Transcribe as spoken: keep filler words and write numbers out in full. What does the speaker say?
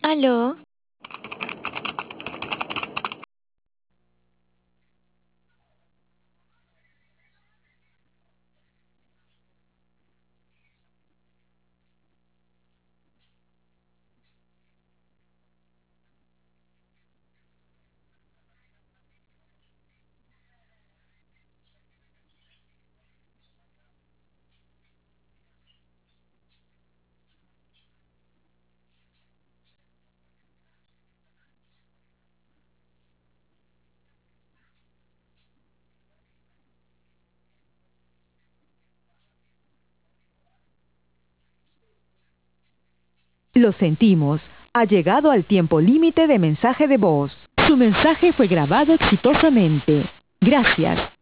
¿Aló? Lo sentimos, ha llegado al tiempo límite de mensaje de voz. Su mensaje fue grabado exitosamente. Gracias.